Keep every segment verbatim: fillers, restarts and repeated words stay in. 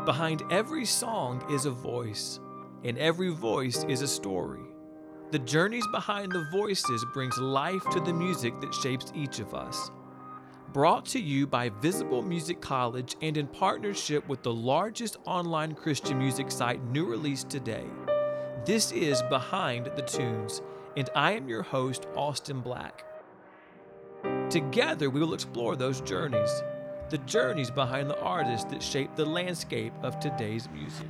Behind every song is a voice, and every voice is a story. The journeys behind the voices brings life to the music that shapes each of us. Brought to you by Visible Music College and in partnership with the largest online Christian music site, New Release Today. This is Behind the Tunes, and I am your host, Austin Black. Together, we will explore those journeys, the journeys behind the artists that shape the landscape of today's music.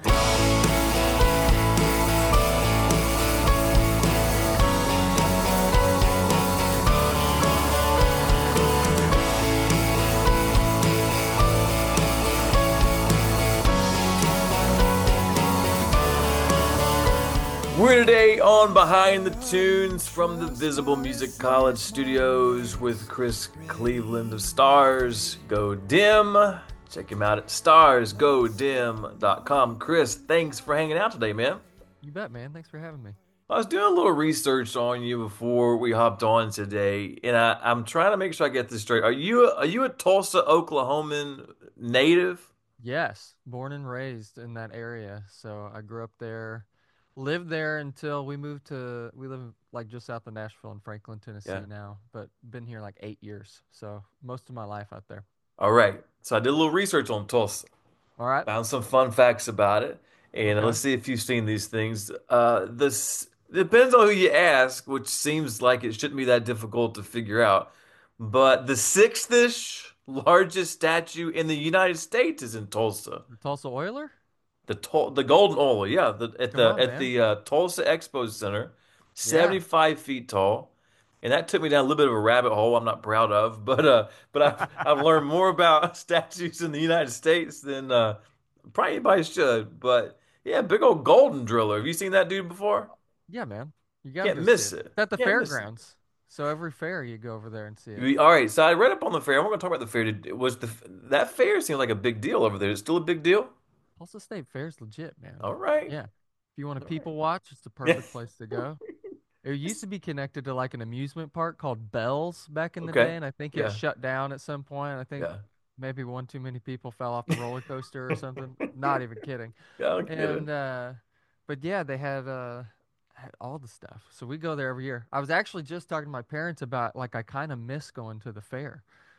We're today on Behind the Tunes from the Visible Music College studios with Chris Cleveland of Stars Go Dim. Check him out at stars go dim dot com. Chris, thanks for hanging out today, man. You bet, man. Thanks for having me. I was doing a little research on you before we hopped on today, and I, I'm trying to make sure I get this straight. Are you a, are you a Tulsa, Oklahoman native? Yes, born and raised in that area. So I grew up there, lived there until we moved to, we live like just south of Nashville in Franklin, Tennessee Yeah. now, but been here like eight years. So most of my life out there. All right. So I did a little research on Tulsa. All right. Found some fun facts about it, and Okay. let's see if you've seen these things. Uh, this depends on who you ask, which seems like it shouldn't be that difficult to figure out. But the sixth-ish largest statue in the United States is in Tulsa. The Tulsa Oiler? The Tul the Golden Oil, yeah, the, at Come the on, at man. the uh, Tulsa Expo Center, Yeah. seventy-five feet tall, and that took me down a little bit of a rabbit hole. I'm not proud of, but uh, but I've I've learned more about statues in the United States than uh, probably anybody should. But yeah, big old golden driller. Have you seen that dude before? Yeah, man. You gotta Can't go see miss it. it. It's at the Can't miss it. fairgrounds. So every fair you go over there and see it. We- All right, so I read up on the fair. I'm going to talk about the fair. Did- Was the that fair seemed like a big deal over there? Is it still a big deal? Tulsa State Fair's legit, man. All right. Yeah. If you want to All right. people watch, it's the perfect place to go. It used to be connected to like an amusement park called Bells back in the Okay. day, and I think it Yeah. shut down at some point. I think Yeah. maybe one too many people fell off the roller coaster or something. Not even kidding. Yeah, I'm And kidding. uh but yeah, they had uh had all the stuff. So we go there every year. I was actually just talking to my parents about like I kind of miss going to the fair.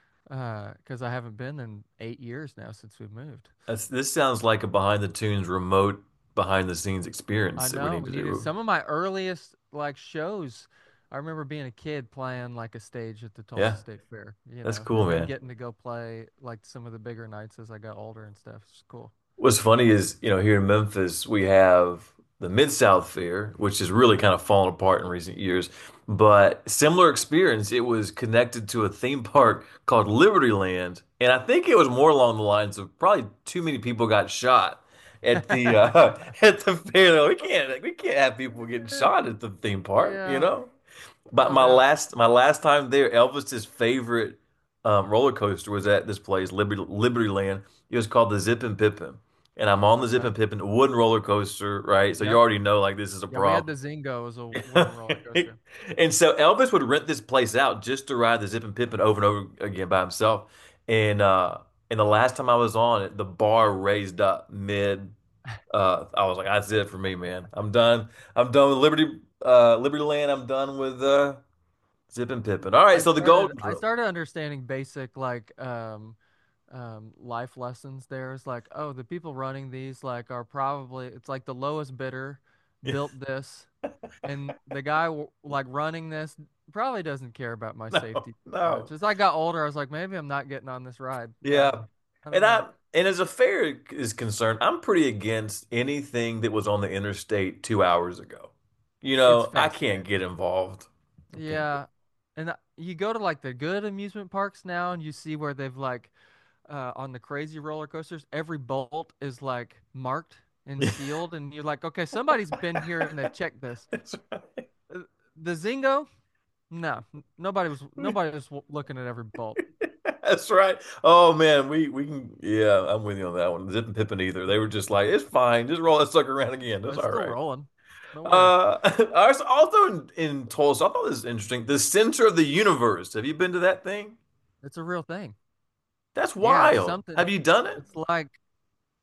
Uh, because I haven't been in eight years now since we moved. That's, this sounds like a behind the tunes remote behind the scenes I experience that we know need we to needed do. some of my earliest like shows. I remember being a kid playing like a stage at the Tulsa Yeah, State Fair, you that's know, cool, and then man. getting to go play like some of the bigger nights as I got older and stuff. It's cool. What's funny is, you know, here in Memphis, we have the Mid-South Fair, which has really kind of fallen apart in recent years. But similar experience, it was connected to a theme park called Liberty Land. And I think it was more along the lines of probably too many people got shot at the uh, at the fair. We can't we can't have people getting shot at the theme park, you Yeah, know? But no my doubt. last my last time there, Elvis's favorite um, roller coaster was at this place, Liberty Liberty Land. It was called the Zip and Pippin, and I'm on the Zip Okay. and Pippin wooden roller coaster, right? So you Yep. already know like this is a Yeah, we had problem. the Zingo as a wooden roller coaster. And so Elvis would rent this place out just to ride the Zip and Pippin over and over again by himself. And uh, and the last time I was on it, the bar raised up mid. Uh, I was like, that's it for me, man. I'm done. I'm done with Liberty, uh, Liberty Land. I'm done with uh, Zip and Pippin. All right, I so the started Golden I Drill. started understanding basic like um um life lessons there. It's like, oh, the people running these like are probably it's like the lowest bidder built this and the guy w- like running this probably doesn't care about my No, safety too much. no. As I got older, I was like, maybe I'm not getting on this ride. Uh, Yeah. I don't And know. I and as a fair is concerned, I'm pretty against anything that was on the interstate two hours ago. You It's know, I can't fascinating. get involved. I can't get Yeah. And uh, you go to like the good amusement parks now and you see where they've like uh on the crazy roller coasters, every bolt is like marked and sealed and you're like, okay, somebody's been here and they've checked this. That's right. Uh, The Zingo? No. n- Nobody was nobody was w- looking at every bolt. That's right. Oh man, we we can yeah, I'm with you on that one. Zip and Pippin either. They were just like, it's fine, just roll that sucker around again. That's It's all still right. rolling. No worries. Uh, also also in, in Tulsa, I thought this was interesting. The center of the universe. Have you been to that thing? It's a real thing. That's Yeah, it's wild. something. Have you done it? It's like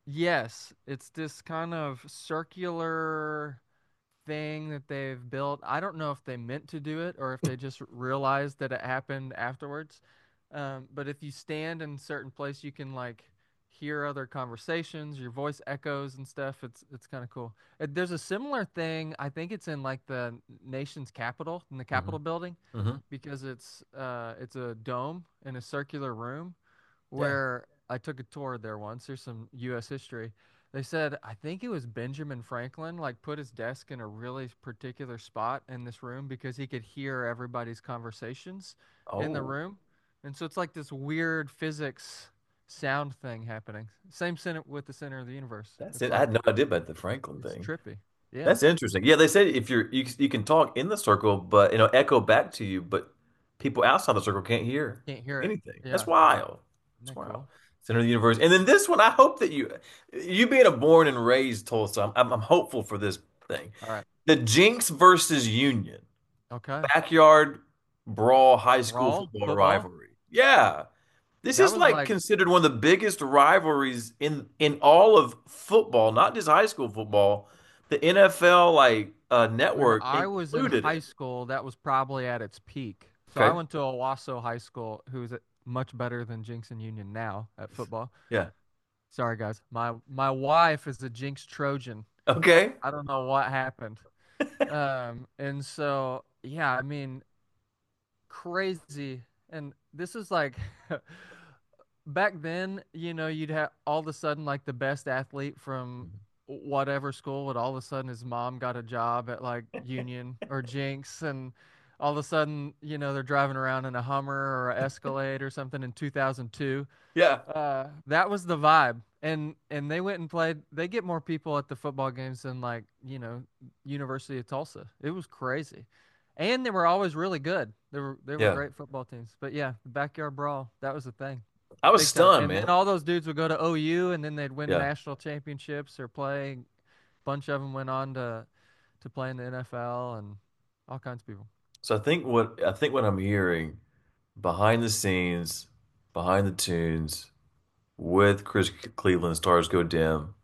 Yes, it's this kind of circular thing that they've built. I don't know if they meant to do it or if they just realized that it happened afterwards. Um, but if you stand in certain place, you can like hear other conversations, your voice echoes and stuff. It's it's kind of cool. Uh, There's a similar thing. I think it's in like the nation's capital, in the Hmm. Capitol building, Hmm. because it's uh it's a dome in a circular room Yeah. where I took a tour there once. There's some U S history. They said, I think it was Benjamin Franklin, like put his desk in a really particular spot in this room because he could hear everybody's conversations in the Oh, room. And so it's like this weird physics sound thing happening. Same center with the center of the universe. that's It's it. I had like no idea about the Franklin it's thing. trippy. Yeah. That's interesting. Yeah, they said if you're you you can talk in the circle, but it'll echo back to you, but people outside the circle can't hear Can't hear it. anything. That's Yeah. wild. Isn't That's that wild. cool? Center of the universe. And then this one, I hope that you you being a born and raised Tulsa, I'm I'm, I'm hopeful for this thing. All right. The Jinx versus Union. Okay. Backyard brawl high school Brawl, football football. rivalry. Yeah. This That is was like like considered one of the biggest rivalries in in all of football, not just high school football. The N F L like uh, when network I was in included high it. school, that was probably at its peak. So I Okay. went to Owasso High School, who's much better than Jinx and Union now at football. Yeah. Sorry, guys. My my wife is a Jinx Trojan. Okay. I don't know what happened. Um, and so yeah, I mean, crazy. And this is like back then, you know, you'd have all of a sudden like the best athlete from whatever school would all of a sudden his mom got a job at like Union or Jinx, and all of a sudden, you know, they're driving around in a Hummer or a Escalade or something in two thousand two. Yeah. Uh, that was the vibe. And and they went and played. They get more people at the football games than like, you know, University of Tulsa. It was crazy. And they were always really good. They were they were Yeah. great football teams. But yeah, the backyard brawl, that was the thing. I was Big time. stunned, And then man. all those dudes would go to O U and then they'd win Yeah. national championships or play. A bunch of them went on to to play in the N F L and all kinds of people. So I think what I think what I'm hearing behind the scenes, behind the tunes, with Chris Cleveland, Stars Go Dim,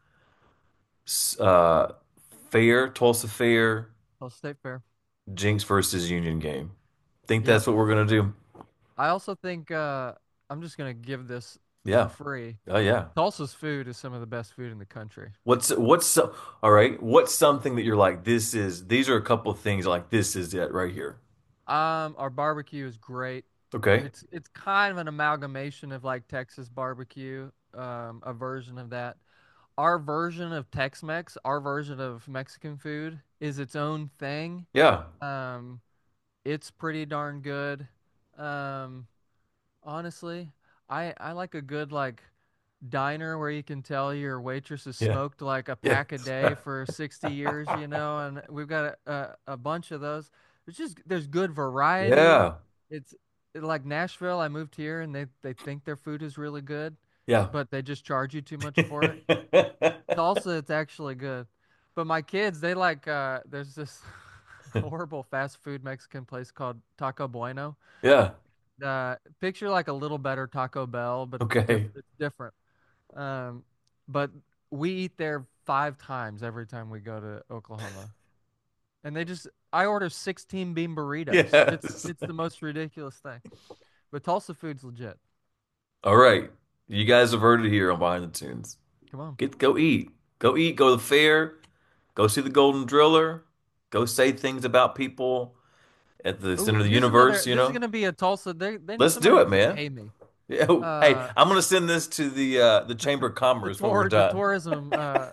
s- uh, Fair, Tulsa Fair, Tulsa State Fair. Jinx versus Union game. Think Yep. that's what we're gonna do? I also think uh, I'm just gonna give this for Yeah. free. Oh yeah. Tulsa's food is some of the best food in the country. What's what's so, all right? What's something that you're like, this is these are a couple of things like this is it right here. Um, our barbecue is great. Okay. It's it's kind of an amalgamation of like Texas barbecue, um, a version of that. Our version of Tex-Mex, our version of Mexican food is its own thing. Yeah. Um, it's pretty darn good. Um, honestly, I I like a good like diner where you can tell your waitress has Yeah. smoked like a Yeah. pack a day for sixty years, you know, and we've got a, a, a bunch of those. There's just there's good variety. Yeah. It's like Nashville. I moved here and they they think their food is really good, Yeah. but they just charge you too much for it. Tulsa, it's actually good. But my kids, they like uh there's this horrible fast food Mexican place called Taco Bueno. Yeah. Uh picture like a little better Taco Bell, but diff Okay. it's different. Um, but we eat there five times every time we go to Oklahoma. And they just I order sixteen bean burritos. It's Yes. it's the most ridiculous thing. But Tulsa food's legit. All right. You guys have heard it here on Behind the Tunes. Come on. Get go eat. Go eat, go to the fair, go see the Golden Driller, go say things about people at the center Ooh, of the here's another universe, you this is know? gonna be a Tulsa they they Let's somebody do it, needs to man. pay me. Yeah. Oh, hey, Uh I'm gonna send this to the uh the Chamber of the Commerce when we're tour the done. tourism uh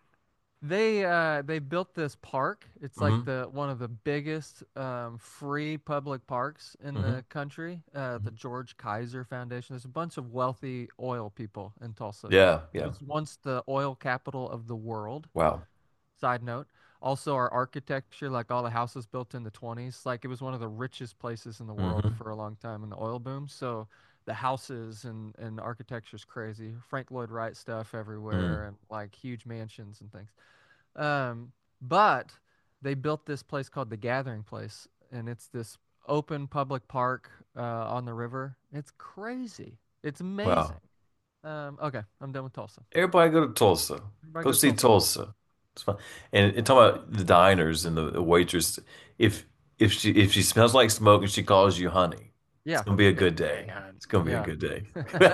They uh they built this park. It's like Hmm. the one of the biggest um free public parks in Hmm. the country. Uh the Hmm. George Kaiser Foundation. There's a bunch of wealthy oil people in Tulsa. Yeah, It yeah. was once the oil capital of the world. Wow. Side note. Also our architecture, like all the houses built in the twenties, like it was one of the richest places in the world Hmm. for a long time in the oil boom. So the houses and and architecture's crazy. Frank Lloyd Wright stuff Hmm. everywhere and like huge mansions and things. Um, but they built this place called the Gathering Place, and it's this open public park uh, on the river. It's crazy. It's Wow. amazing. Um, okay, I'm done with Tulsa. Everybody go to Tulsa. Everybody Go go to see Tulsa. Tulsa. It's fun. And, and talking about the diners and the, the waitress, if if she if she smells like smoke and she calls you honey, it's Yeah. gonna be a Yeah. good day. Hang on. It's gonna be a Yeah. good day.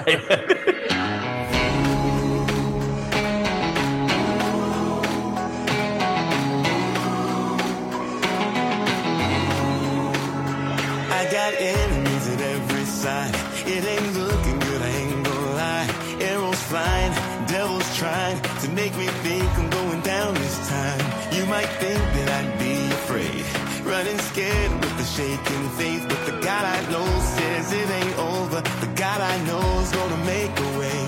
I got enemies at every side. It ain't looking good, I ain't gonna lie. Arrows flying, devils trying to make me think I'm going down this time. You might think that I'd be afraid, running scared with the shaking faith. But the God I know says it ain't over. The God I know is gonna make a way.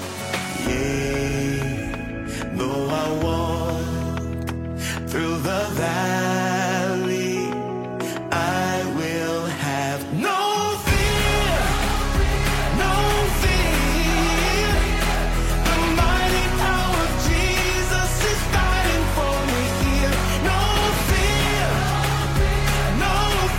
Yeah, though I walk through the valley, I will have no fear, no fear. The mighty power of Jesus is fighting for me here. No fear, no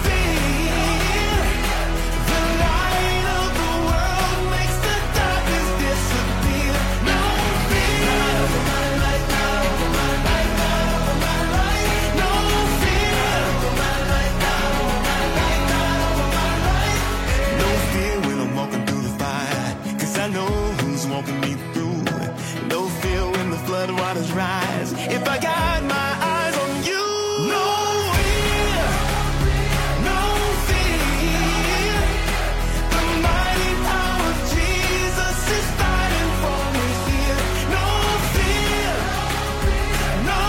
fear. The light of the world makes the darkness disappear. No fear. Not over my life, not over my life, not over my life. No fear. Over my life, not over my life, not over my life. No fear when I'm walking through the fire, 'cause I know who's walking me through. No fear when the flood waters rise, if I got my eyes on you. No fear, no fear. The mighty power of Jesus is fighting for me here. No fear, no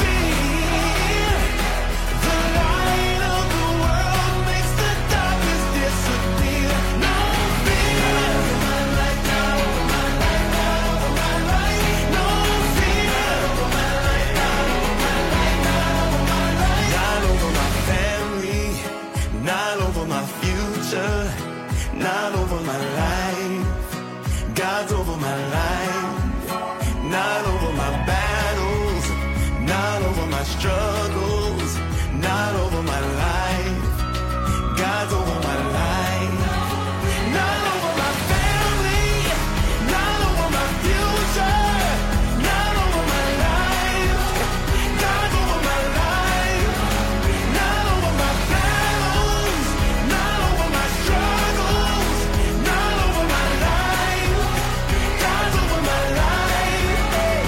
fear. The light of the world makes the darkness disappear. No fear. Not over my life, not over my life, not over my life. No fear. Not over my life, not over my life, not over my life. Not over my family, not over my future, not over my life. God's over my life, not over my battles, not over my struggles, not over my life. God's over my life, not over my family, not over my future, not over my life. God's over my life, not over my battles, not over my struggles, not over my life. God's over my life.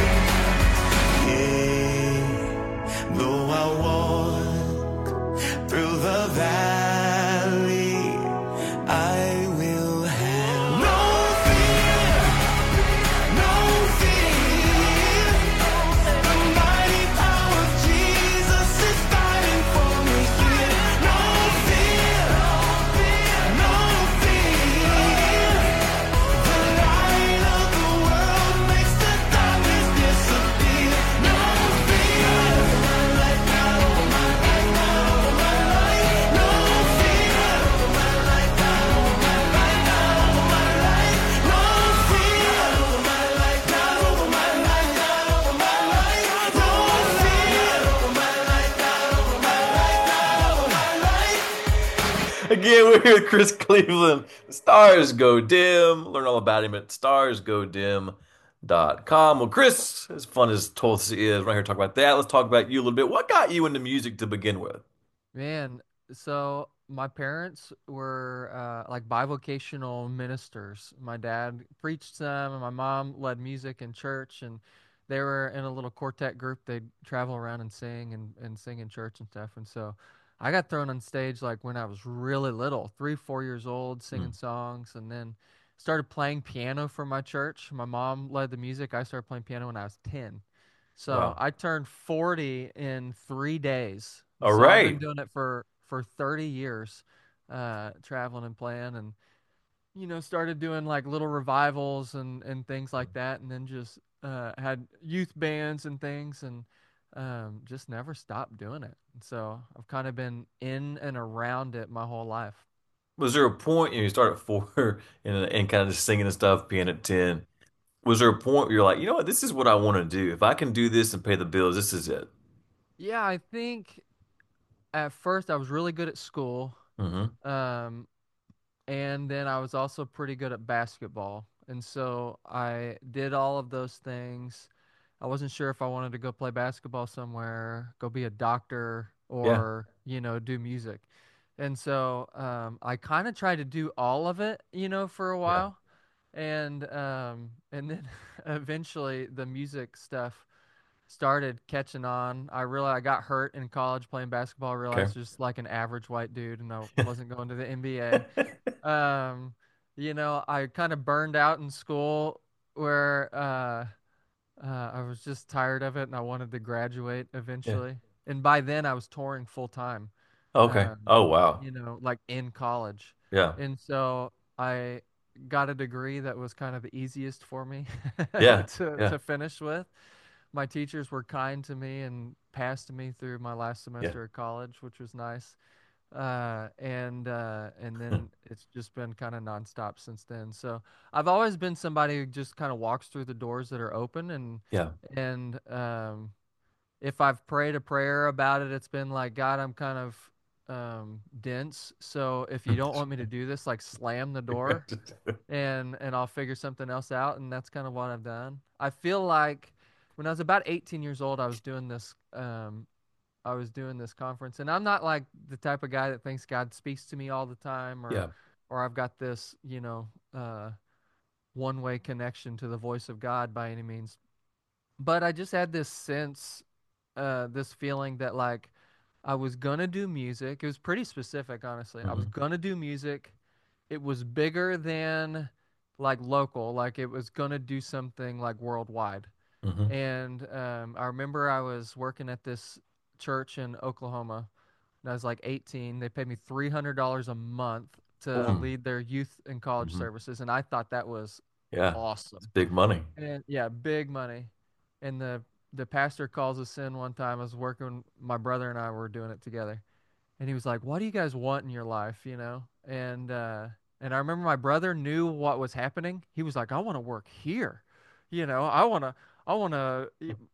Yeah, though I walk through the valley, I will have no fear, no fear. The mighty power of Jesus is fighting for me here. No fear, no fear. The light of the world makes the darkness disappear. No fear. Not over my life, not over my life, not over my life. No fear. Not over my life, not over my life, not over my life. No fear. Not over my life, not over my life, not over my life. No fear. Not over my life, not over my life, not over my life. Again, we're here with Chris Cleveland. The stars go dim. Learn all about him at stars go dim dot com. Well, Chris, as fun as Tulsa is, we're not here to talk about that. Let's talk about you a little bit. What got you into music to begin with? Man, so my parents were uh, like bivocational ministers. My dad preached some, and my mom led music in church, and they were in a little quartet group. They'd travel around and sing and, and sing in church and stuff. And so I got thrown on stage like when I was really little, three, four years old, Hmm. singing songs, and then started playing piano for my church. My mom led the music. I started playing piano when I was ten. So Wow. I turned forty in three days. All So I've been right. doing it for for thirty years, uh, traveling and playing, and you know, started doing like little revivals and and things like that, and then just uh, had youth bands and things, and um, just never stopped doing it. And so I've kind of been in and around it my whole life. Was there a point, you know, you start at four and, and kind of just singing and stuff, being at ten. Was there a point where you're like, you know what, this is what I want to do. If I can do this and pay the bills, this is it. Yeah, I think at first I was really good at school. Hmm. Um, and then I was also pretty good at basketball. And so I did all of those things. I wasn't sure if I wanted to go play basketball somewhere, go be a doctor, Yeah. or, you know, do music. And so um, I kind of tried to do all of it, you know, for a Yeah. while. And um, and then eventually the music stuff started catching on. I realized I got hurt in college playing basketball. I Okay. realized just like an average white dude, and I wasn't going to the N B A. Um, you know, I kind of burned out in school where uh, uh, I was just tired of it and I wanted to graduate Yeah. eventually. And by then I was touring full time, Okay. um, Oh, wow. you know, like in college. Yeah. And so I got a degree that was kind of the easiest for me Yeah. to Yeah. to finish with. My teachers were kind to me and passed me through my last Yeah. semester of college, which was nice. Uh, and uh, and then it's just been kind of nonstop since then. So I've always been somebody who just kind of walks through the doors that are open, and Yeah. and um, if I've prayed a prayer about it, it's been like, God, I'm kind of um, dense. So if you don't want me to do this, like slam the door, and and I'll figure something else out. And that's kind of what I've done. I feel like when I was about eighteen years old, I was doing this. Um, I was doing this conference, and I'm not like the type of guy that thinks God speaks to me all the time, or Yeah. or I've got this, you know, uh, one-way connection to the voice of God by any means. But I just had this sense, uh, this feeling that like I was gonna do music. It was pretty specific, honestly. I was Hmm. gonna do music. It was bigger than like local, like it was gonna do something like worldwide. Hmm. And um, I remember I was working at this church in Oklahoma, and I was like eighteen. They paid me three hundred dollars a month to Boom. lead their youth and college Hmm. services, and I thought that was Yeah. It's awesome. big money. And yeah, big money. And the the pastor calls us in one time. I was working, my brother and I were doing it together, and he was like, "What do you guys want in your life?" You know, and uh, and I remember my brother knew what was happening. He was like, "I want to work here, you know, I want to, I want to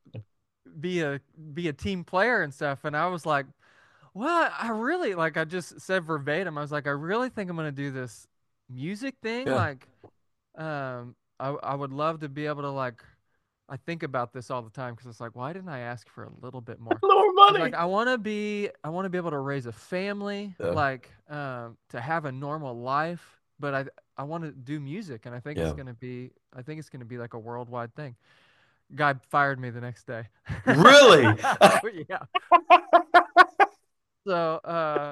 be a be a team player and stuff." And I was like, "Well, I really like." I just said verbatim. I was like, "I really think I'm gonna do this music thing. Yeah. Like, um, I I would love to be able to like." I think about this all the time because it's like, why didn't I ask for a little bit more? More I was like, money. I want to be, I want to be able to raise a family, Yeah. like, um, to have a normal life, but I, I want to do music, and I think it's Yeah. gonna be, I think it's gonna be like a worldwide thing. Guy fired me the next day. Really? Oh, yeah. So, uh,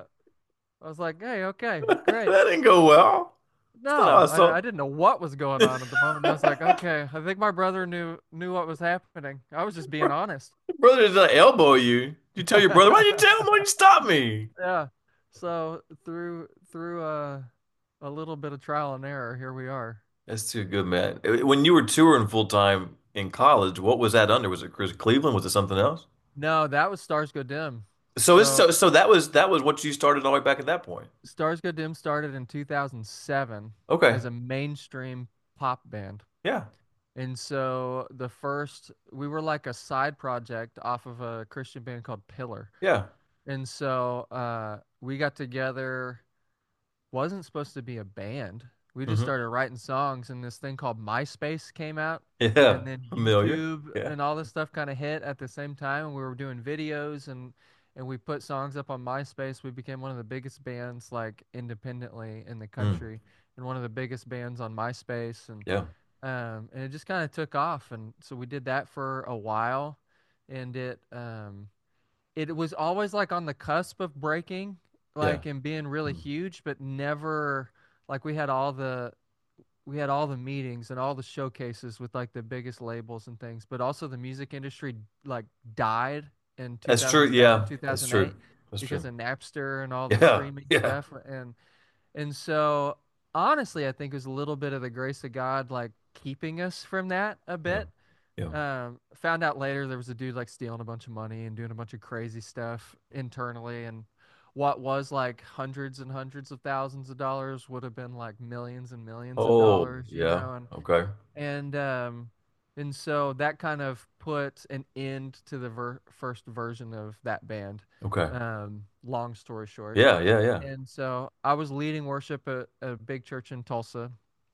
I was like, hey, okay, great. That didn't go well. It's not No, I, awesome. I didn't know what was going on at the moment. I was like, okay, I think my brother knew knew what was happening. I was just being honest. Your brother did not elbow you. You tell your brother, why did you tell him? Why did you stop me? Yeah. So through through uh, a little bit of trial and error, here we are. That's too good, man. When you were touring full time in college, what was that under? Was it Chris Cleveland? Was it something else? No, that was Stars Go Dim. So it's So so so that was that was what you started all the way back at that point. Stars Go Dim started in two thousand seven Okay. as a mainstream pop band. Yeah. And so the first, we were like a side project off of a Christian band called Pillar. Yeah. And so uh, we got together, wasn't supposed to be a band. We just Hmm. started writing songs, and this thing called MySpace came out, Yeah. and then Familiar. YouTube Yeah. and all this stuff kind of hit at the same time. And we were doing videos, and and we put songs up on MySpace. We became one of the biggest bands like independently in the Mm. country, and one of the biggest bands on MySpace, and Yeah. um, and it just kind of took off. And so we did that for a while, and it um, it was always like on the cusp of breaking, Yeah. like and being really Mm. huge, but never like we had all the we had all the meetings and all the showcases with like the biggest labels and things, but also the music industry like died in That's true. two thousand seven, Yeah. That's true. two thousand eight That's because true. of Napster and all the Yeah. streaming Yeah. stuff. And and so honestly, I think it was a little bit of the grace of God like keeping us from that a Yeah. bit. Yeah. Um, found out later there was a dude like stealing a bunch of money and doing a bunch of crazy stuff internally, and what was like hundreds and hundreds of thousands of dollars would have been like millions and millions of Oh, dollars, you yeah. know, and Okay. and um and so that kind of put an end to the ver first version of that band. Okay. Um, long story short. Yeah. Yeah. Yeah. And so I was leading worship at a big church in Tulsa,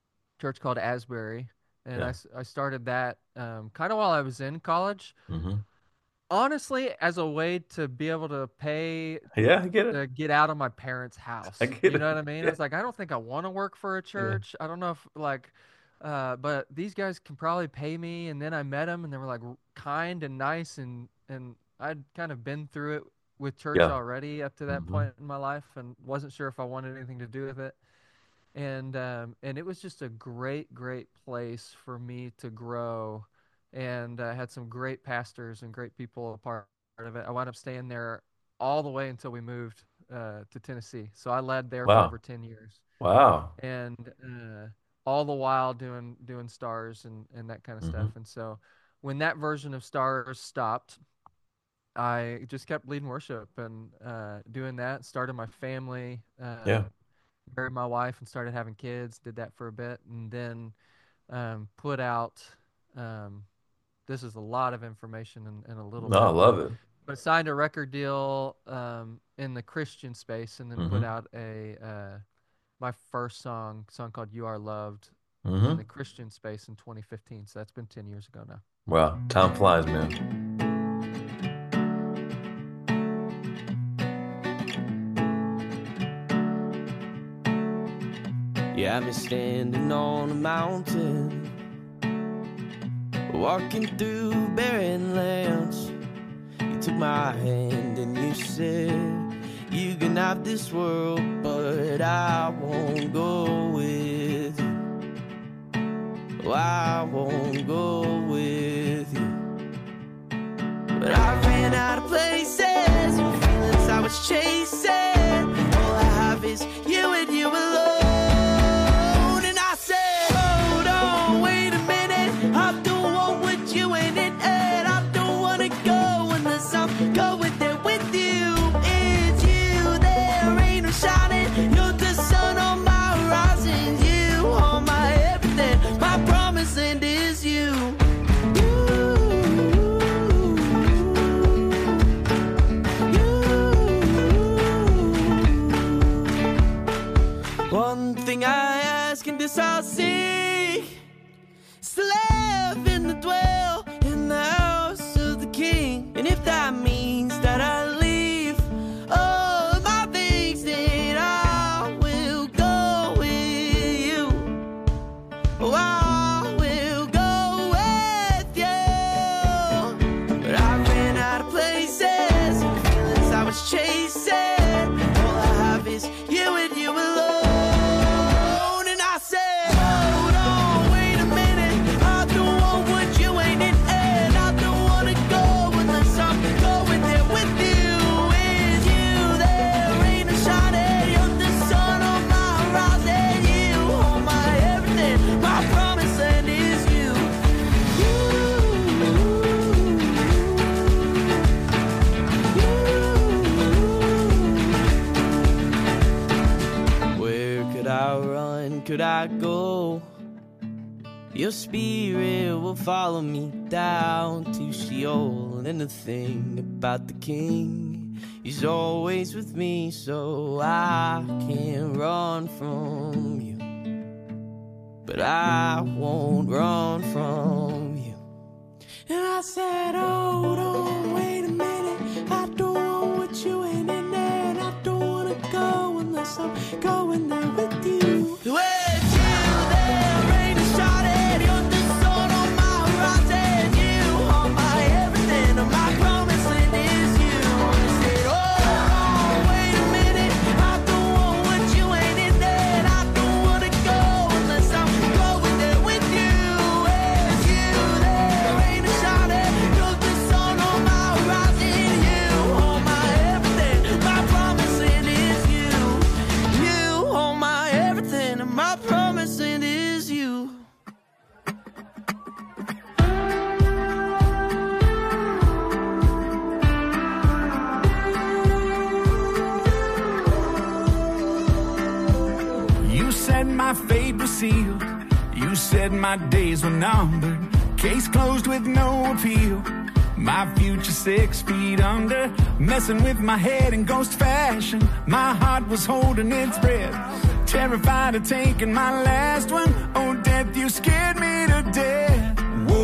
church called Asbury, and Yeah. I s- I, started that um, kind of while I was in college. Mm-hmm. Honestly, as a way to be able to pay Yeah, I get it. to get out of my parents' house. I get You it. know what I mean? Yeah. I was like, I don't think I want to work for a church. I don't know if like, uh, but these guys can probably pay me. And then I met them, and they were like r- kind and nice, and and I'd kind of been through it with church Yeah. already up to that Mhm. point in my life, and wasn't sure if I wanted anything to do with it. And um, and it was just a great, great place for me to grow, and I had some great pastors and great people a part of it. I wound up staying there all the way until we moved uh, to Tennessee. So I led there for Wow. over ten years, Wow. and uh, all the while doing doing stars and and that kind of Mhm. stuff. And so when that version of stars stopped, I just kept leading worship and uh, doing that. Started my family. Uh, Yeah. Married my wife and started having kids. Did that for a bit, and then um, put out. Um, this is a lot of information in, in a little No, I bit. love it. But signed a record deal um, in the Christian space, and then put Mhm. out a uh, my first song, song called "You Are Loved," in Mm-hmm. the Christian space in twenty fifteen. So that's been ten years ago now. Wow. Time flies, man. You had me standing on a mountain, walking through barren lands. You took my hand and you said, you can have this world, but I won't go with you. Oh, I won't go with you. But I ran out of places and feelings I was chasing. All I have is you and you alone. And I said, hold on, wait a minute. I don't want what you ain't in it. I don't want to go unless I'm going there with you. It's you, there ain't no shining. You're the sun on my horizon. You are my everything. My promised land is you. One thing I ask and this I'll seek, is to live and to dwell in the house of the King. And if that means that I leave all my things, then I will go with you. Oh, I will go with you. But I ran out of places and feelings I was chasing. All I have is you and you alone. And I said, hold on, wait a minute. I don't want what you ain't in it. I don't want to go unless I'm going there with you. With you, there ain't no shining. You're the sun on my horizon. You hold my everything. My promised land is you. Where could I run? Could I go? Your spirit will follow me down to Sheol. And the thing about the King, he's always with me, so I can't run from you. But I won't run from you. And I said, hold on, wait a minute. I don't want what you ain't in there. And I don't want to go unless I'm going there with you. With you, there ain't a shining. You're the sun on my horizon. You are my everything. And my promised land is you. I said, hold on, wait a minute. I don't want what you ain't in there. And I don't want to go unless I'm going there with you. With you, there ain't a shining. You're the sun on my horizon. You are my everything. My promised land is you. You are my everything. And my promised land is you. You said my fate was sealed. You said my days were numbered. Case closed with no appeal. My future six feet under. Messing with my head in ghost fashion. My heart was holding its breath terrified of taking my last one. Oh, death, you scared me to death.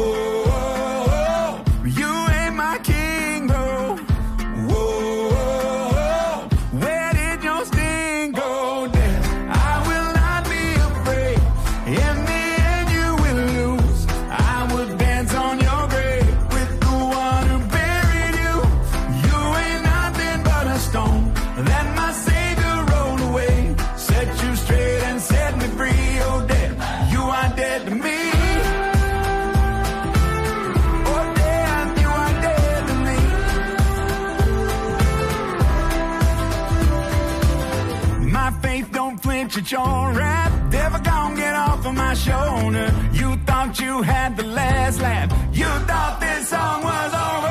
Whoa, you ain't my king, bro. Whoa, where did your sting go, death? I will not be afraid. In the end, you will lose. I would dance on your grave with the one who buried you. You ain't nothing but a stone that my Savior rolled away. Set you straight and set me free. Oh, death, you are dead to me. Oh, death, you are dead to me. My faith don't flinch at your wrath. Never gonna get off of my shoulder. You thought you had the last laugh. You thought this song was over.